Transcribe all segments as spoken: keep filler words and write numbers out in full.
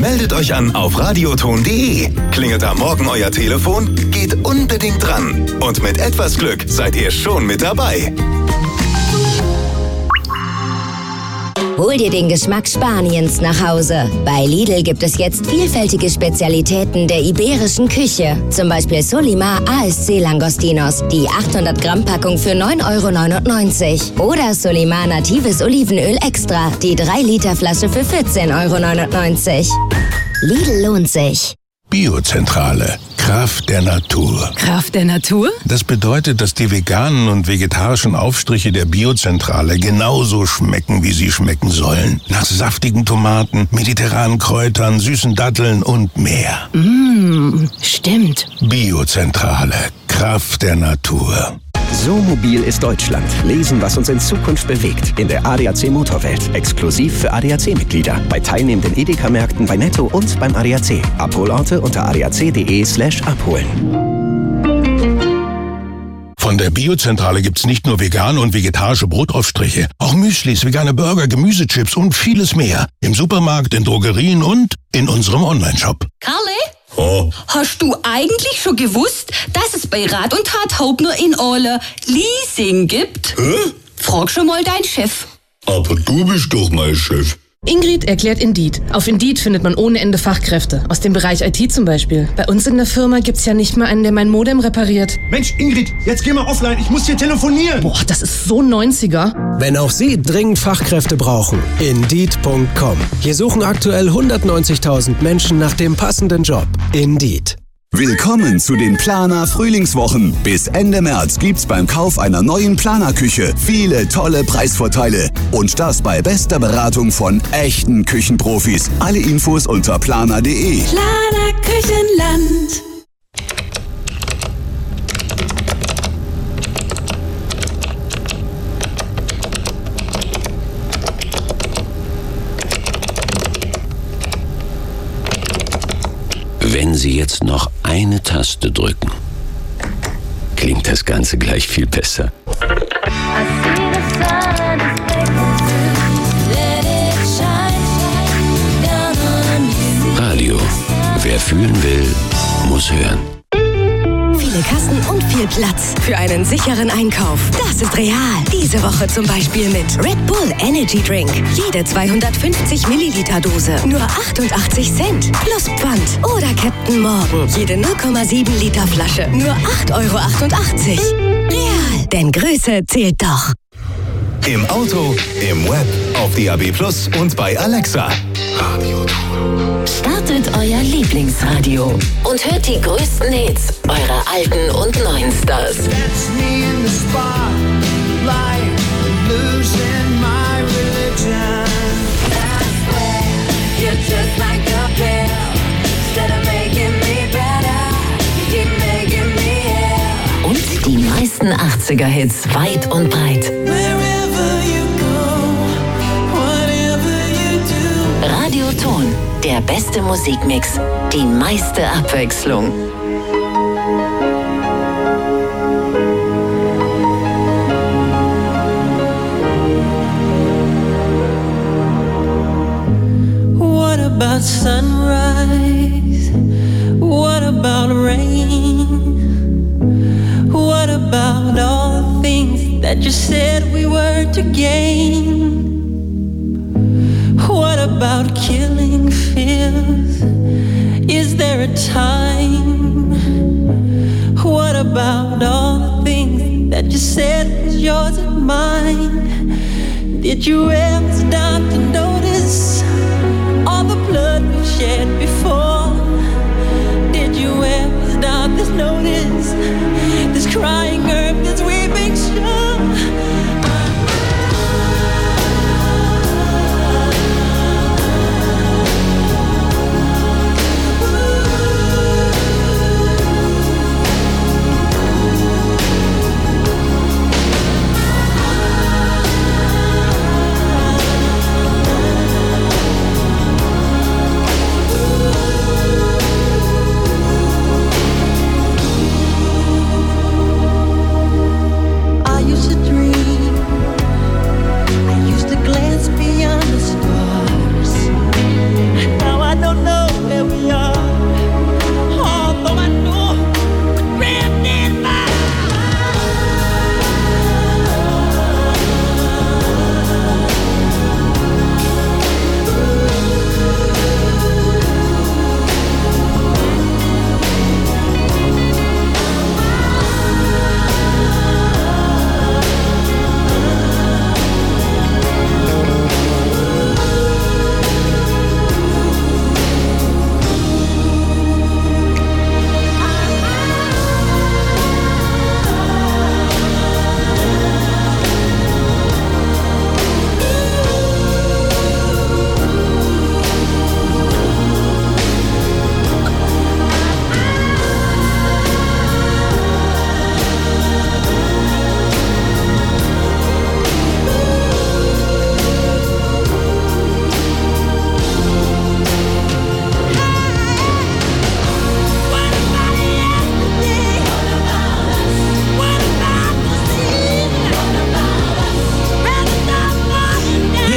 Meldet euch an auf radioton punkt de. Klingelt am Morgen euer Telefon? Geht unbedingt dran. Und mit etwas Glück seid ihr schon mit dabei. Hol dir den Geschmack Spaniens nach Hause. Bei Lidl gibt es jetzt vielfältige Spezialitäten der iberischen Küche. Zum Beispiel Solimar A S C Langostinos, die achthundert Gramm Packung für neun Euro neunundneunzig. Oder Solimar Natives Olivenöl Extra, die drei Liter Flasche für vierzehn Euro neunundneunzig. Lidl lohnt sich. Biozentrale. Kraft der Natur. Kraft der Natur? Das bedeutet, dass die veganen und vegetarischen Aufstriche der Biozentrale genauso schmecken, wie sie schmecken sollen. Nach saftigen Tomaten, mediterranen Kräutern, süßen Datteln und mehr. Mmh, stimmt. Biozentrale. Kraft der Natur. So mobil ist Deutschland. Lesen, was uns in Zukunft bewegt. In der A D A C Motorwelt. Exklusiv für A D A C-Mitglieder. Bei teilnehmenden Edeka-Märkten, bei Netto und beim A D A C. Abholorte unter adac.de slash abholen. Von der Biozentrale gibt's nicht nur vegane und vegetarische Brotaufstriche, auch Müslis, vegane Burger, Gemüsechips und vieles mehr. Im Supermarkt, in Drogerien und in unserem Onlineshop. Karle? Oh. Hast du eigentlich schon gewusst, dass es bei Rat und Tat Haupt nur in Ole Leasing gibt? Hä? Frag schon mal deinen Chef. Aber du bist doch mein Chef. Ingrid erklärt Indeed. Auf Indeed findet man ohne Ende Fachkräfte. Aus dem Bereich I T zum Beispiel. Bei uns in der Firma gibt's ja nicht mal einen, der mein Modem repariert. Mensch, Ingrid, jetzt geh mal offline. Ich muss hier telefonieren. Boah, das ist so neunziger. Wenn auch Sie dringend Fachkräfte brauchen, Indeed punkt com. Hier suchen aktuell hundertneunzigtausend Menschen nach dem passenden Job. Indeed. Willkommen zu den Planer Frühlingswochen. Bis Ende März gibt's beim Kauf einer neuen Planer-Küche viele tolle Preisvorteile. Und das bei bester Beratung von echten Küchenprofis. Alle Infos unter planer punkt de. Planer Küchenland. Wenn Sie jetzt noch eine Taste drücken, klingt das Ganze gleich viel besser. Radio. Wer fühlen will, muss hören. Viele Kassen und viel Platz für einen sicheren Einkauf. Das ist real. Diese Woche zum Beispiel mit Red Bull Energy Drink. Jede zweihundertfünfzig Milliliter Dose nur achtundachtzig Cent plus Pfand. Oder Captain Morgan. Jede null Komma sieben Liter Flasche nur acht Euro achtundachtzig. Real, denn Größe zählt doch. Im Auto, im Web, auf D A B Plus und bei Alexa. Radioton. Startet euer Lieblingsradio und hört die größten Hits eurer alten und neuen Stars. Und die meisten achtziger-Hits weit und breit. Radioton, der beste Musikmix, die meiste Abwechslung. What about sunrise? What about rain? What about all the things that you said we were to gain? What about killing fears? Is there a time? What about all the things that you said was yours and mine? Did you ever stop to notice all the blood we've shed before? Did you ever stop to notice this crying earth, this weeping shore?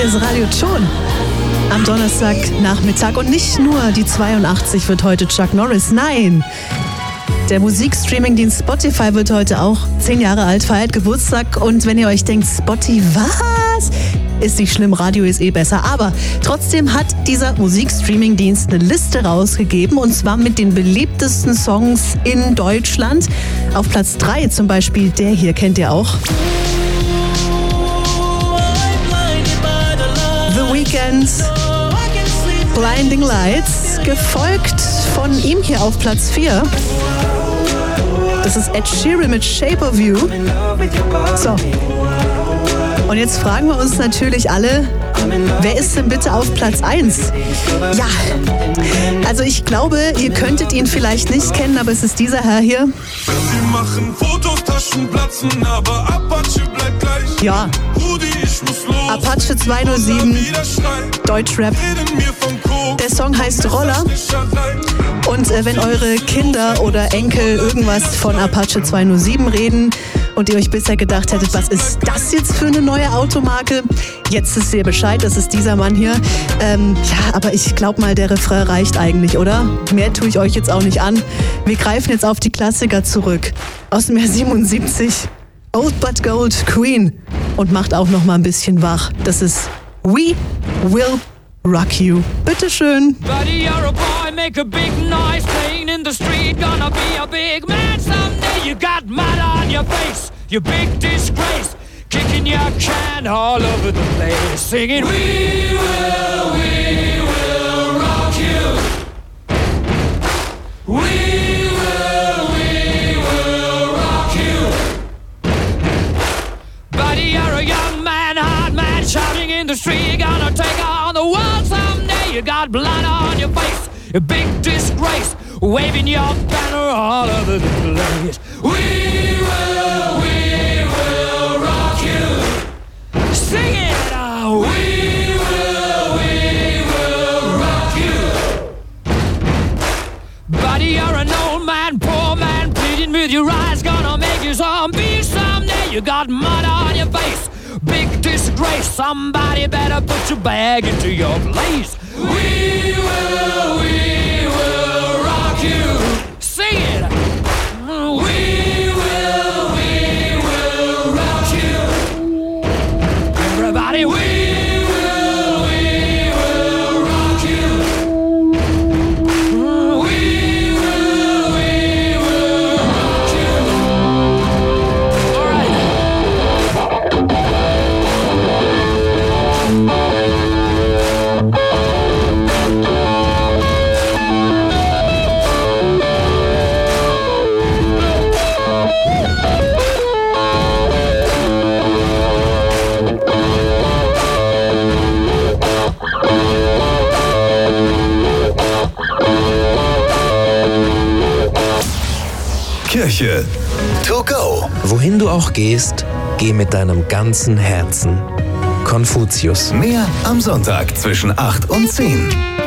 das Radioton am Donnerstagnachmittag. Und nicht nur die zweiundachtzig wird heute Chuck Norris, nein. Der Musikstreaming-Dienst Spotify wird heute auch zehn Jahre alt, feiert Geburtstag. Und wenn ihr euch denkt, Spotify, was? Ist nicht schlimm, Radio ist eh besser. Aber trotzdem hat dieser Musikstreaming-Dienst eine Liste rausgegeben. Und zwar mit den beliebtesten Songs in Deutschland. Auf Platz drei zum Beispiel der hier, kennt ihr auch. The Weeknd, Blinding Lights, gefolgt von ihm hier auf Platz vier. Das ist Ed Sheeran mit Shape of You. So. Und jetzt fragen wir uns natürlich alle, wer ist denn bitte auf Platz eins? Ja, also ich glaube, ihr könntet ihn vielleicht nicht kennen, aber es ist dieser Herr hier. Sie machen Fotos, Taschen platzen, aber Apache bleibt gleich. Ja, Apache zwei null sieben, Deutschrap. Der Song heißt Roller. Und äh, wenn eure Kinder oder Enkel irgendwas von Apache zwei null sieben reden und ihr euch bisher gedacht hättet, was ist das jetzt für eine neue Automarke? Jetzt wisst ihr Bescheid, das ist dieser Mann hier. Ähm, ja, aber ich glaube mal, der Refrain reicht eigentlich, oder? Mehr tue ich euch jetzt auch nicht an. Wir greifen jetzt auf die Klassiker zurück. Aus dem Jahr siebenundsiebzig. Old But Gold, Queen. Und macht auch noch mal ein bisschen wach. Das ist We Will Rock You. Bitteschön. Buddy, you're a boy, make a big noise, playing in the street, gonna be a big man someday. You got mud on your face, you big disgrace, kicking your can all over the place, singing We will, we will rock you. We will, we will rock you. Buddy, you're a young man, hard man, shouting in the street, gonna take on the world someday. You got blood on your face, a big disgrace, waving your banner all over the place. We will, we will rock you. Sing it out. We will, we will rock you. Buddy, you're an old man, poor man, pleading with your eyes, gonna make you zombie someday. You got mud on your face, big disgrace, somebody better put your bag into your place. We will, we will rock you. Sing it. We will, we will rock you. Everybody, we will, we will rock you. We will, we will rock you. All right. Kirche to go. Wohin du auch gehst, geh mit deinem ganzen Herzen. Konfuzius. Mehr am Sonntag zwischen acht und zehn.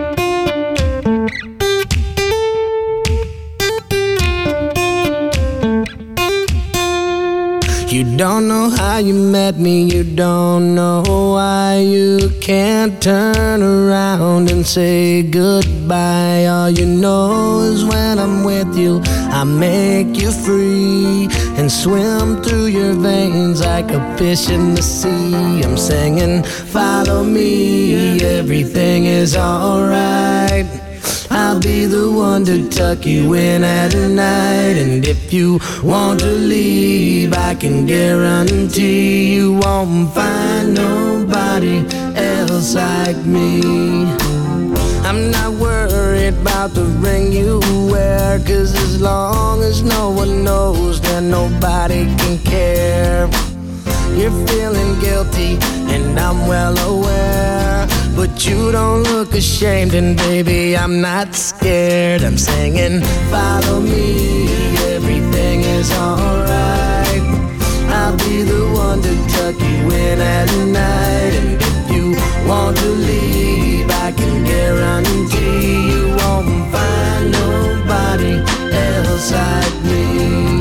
You don't know how you met me, you don't know why you can't turn around and say goodbye. All you know is when I'm with you, I make you free and swim through your veins like a fish in the sea. I'm singing, follow me, everything is alright. I'll be the one to tuck you in at night. And if you want to leave, I can guarantee you won't find nobody else like me. I'm not worried about the ring you wear, 'cause as long as no one knows, then nobody can care. You're feeling guilty, and I'm well aware, but you don't look ashamed, and baby, I'm not scared. I'm singing, follow me, everything is alright. I'll be the one to tuck you in at night. And if you want to leave, I can guarantee you won't find nobody else like me.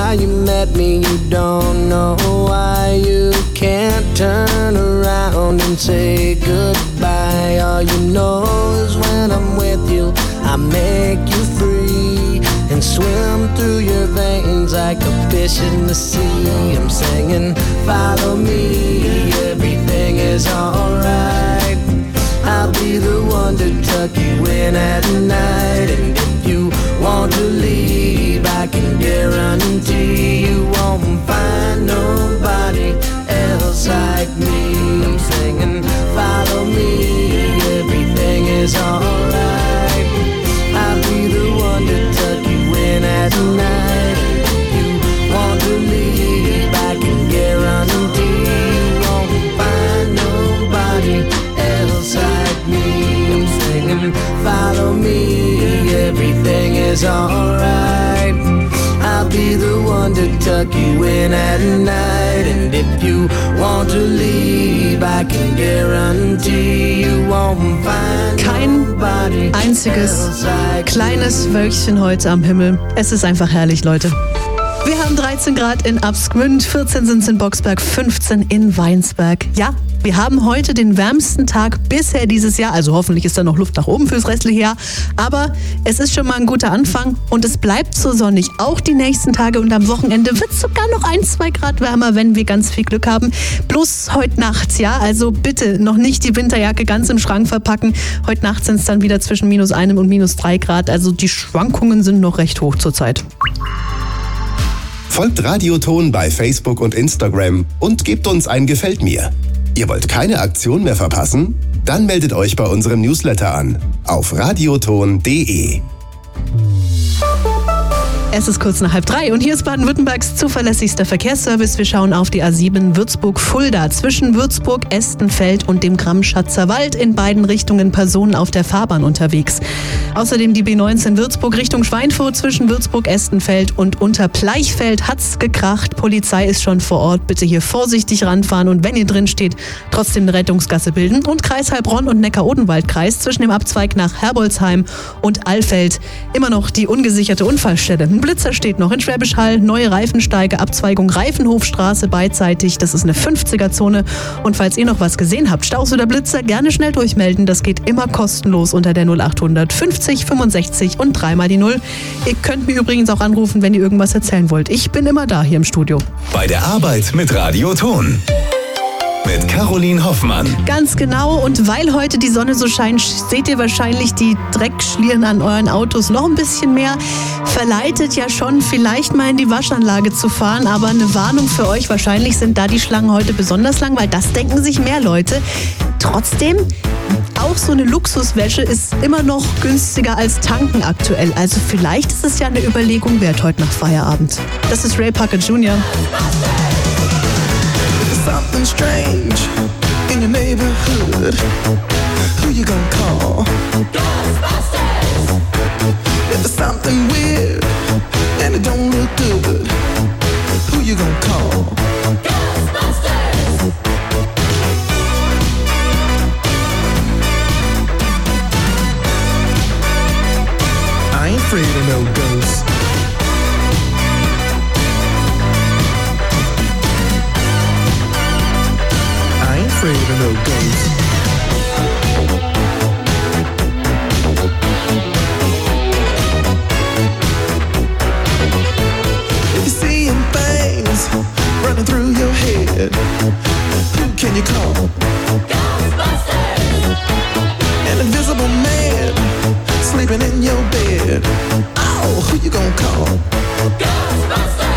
how you met me, you don't know why you can't turn around and say goodbye. All you know is when I'm with you, I make you free and swim through your veins like a fish in the sea. I'm singing, follow me, everything is alright. I'll be the one to tuck you in at night. And if you want to leave, I can guarantee you won't find nobody else like me. I'm singing, follow me, everything is alright. I'll be the one to tuck you in at night. If you want to leave, I can guarantee you won't find nobody else like me. I'm singing, follow me, everything is alright. I'll be the one to tuck you in at night. And if you want to leave, I can guarantee you won't find Kein einziges kleines Wölkchen heute am Himmel. Es ist einfach herrlich, Leute. Wir haben dreizehn Grad in Absgmünd, vierzehn sind es in Boxberg, fünfzehn in Weinsberg. Ja, wir haben heute den wärmsten Tag bisher dieses Jahr, also hoffentlich ist da noch Luft nach oben fürs restliche Jahr, aber es ist schon mal ein guter Anfang und es bleibt so sonnig, auch die nächsten Tage, und am Wochenende wird es sogar noch ein, zwei Grad wärmer, wenn wir ganz viel Glück haben. Bloß heute Nacht, ja, also bitte noch nicht die Winterjacke ganz im Schrank verpacken. Heute Nacht sind es dann wieder zwischen minus einem und minus drei Grad, also die Schwankungen sind noch recht hoch zurzeit. Folgt Radioton bei Facebook und Instagram und gebt uns ein Gefällt mir. Ihr wollt keine Aktion mehr verpassen? Dann meldet euch bei unserem Newsletter an auf radioton punkt de. Es ist kurz nach halb drei und hier ist Baden-Württembergs zuverlässigster Verkehrsservice. Wir schauen auf die A sieben Würzburg-Fulda. Zwischen Würzburg-Estenfeld und dem Gramm-Schatzer Wald in beiden Richtungen Personen auf der Fahrbahn unterwegs. Außerdem die B neunzehn Würzburg Richtung Schweinfurt. Zwischen Würzburg-Estenfeld und Unterpleichfeld hat's gekracht. Polizei ist schon vor Ort. Bitte hier vorsichtig ranfahren und wenn ihr drin steht, trotzdem eine Rettungsgasse bilden. Und Kreis Heilbronn und Neckar-Odenwald-Kreis zwischen dem Abzweig nach Herbolzheim und Alfeld immer noch die ungesicherte Unfallstelle. Ein Blitzer steht noch in Schwäbisch Hall, neue Reifensteige, Abzweigung Reifenhofstraße beidseitig, das ist eine fünfziger-Zone. Und falls ihr noch was gesehen habt, Staus oder Blitzer, gerne schnell durchmelden, das geht immer kostenlos unter der null achthundert fünfzig fünfundsechzig und dreimal die null. Ihr könnt mir übrigens auch anrufen, wenn ihr irgendwas erzählen wollt. Ich bin immer da hier im Studio. Bei der Arbeit mit Radioton. Mit Caroline Hoffmann. Ganz genau, und weil heute die Sonne so scheint, seht ihr wahrscheinlich die Dreckschlieren an euren Autos noch ein bisschen mehr. Verleitet ja schon, vielleicht mal in die Waschanlage zu fahren, aber eine Warnung für euch, wahrscheinlich sind da die Schlangen heute besonders lang, weil das denken sich mehr Leute. Trotzdem, auch so eine Luxuswäsche ist immer noch günstiger als tanken aktuell. Also vielleicht ist es ja eine Überlegung wert heute nach Feierabend. Das ist Ray Parker Junior Something strange in your neighborhood. Who you gonna call? Ghostbusters! If there's something weird and it don't look good, who you gonna call? Ghostbusters! I ain't afraid of no ghosts. Afraid of no ghosts. If you're seeing things running through your head, who can you call? Ghostbusters! An invisible man sleeping in your bed. Oh, who you gonna call? Ghostbusters!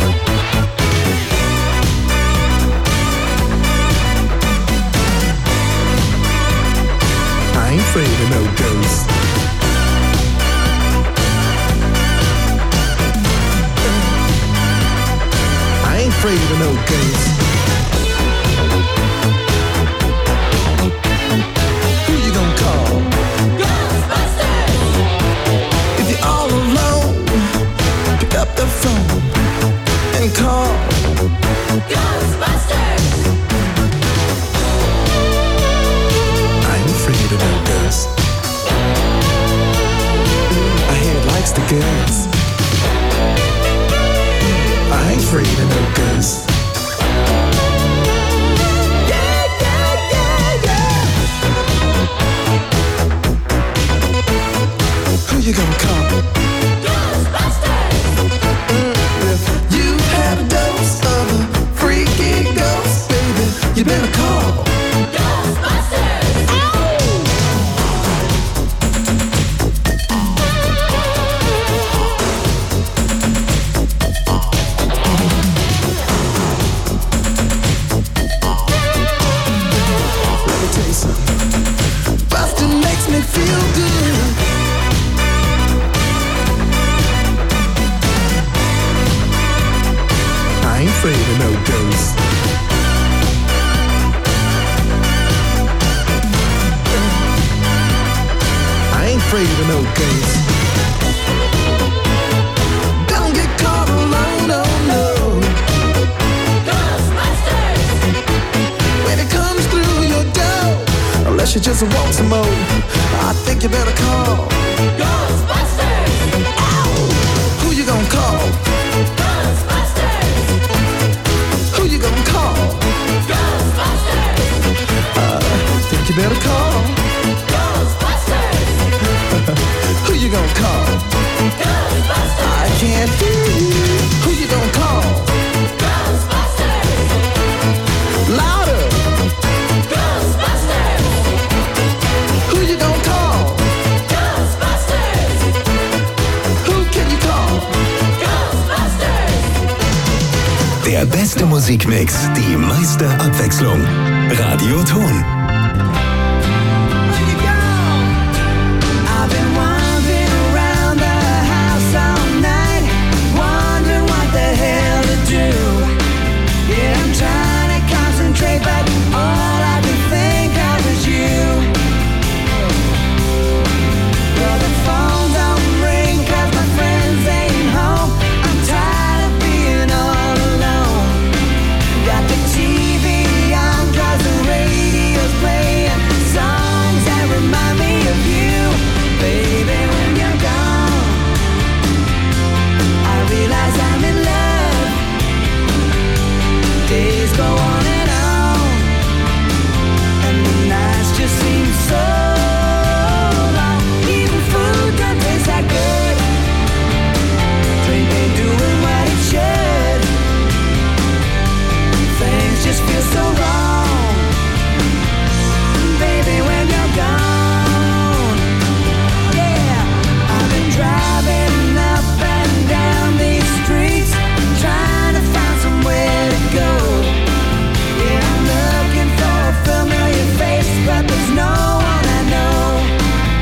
I ain't afraid of no ghosts. I ain't afraid of no ghosts. Who you gonna call? Ghostbusters! If you're all alone, pick up the phone and call Ghostbusters! I ain't afraid of no ghosts. My head likes the girls. I ain't afraid of no ghosts. Who you gonna call? Ghostbusters! Mm, if you had a dose of a freaky ghost, baby, you better call Ghostbusters! Ow! Let me tell you something. Bustin' makes me feel good. I ain't afraid of no ghosts. I ain't afraid of no ghosts. Don't get caught alone, no, no. Ghostbusters! When it comes through your door, unless you just want some more, I think you better call Ghostbusters! Ow! Who you gonna call? Who you gonna call? Ghostbusters! Uh, think you better call Ghostbusters! Who you gonna call? Ghostbusters! I can't hear you. Who you gonna call? Ghostbusters! Louder! Ghostbusters! Who you gonna call? Ghostbusters! Who can you call? Ghostbusters! Der beste Musikmix, die meiste Abwechslung. Radioton.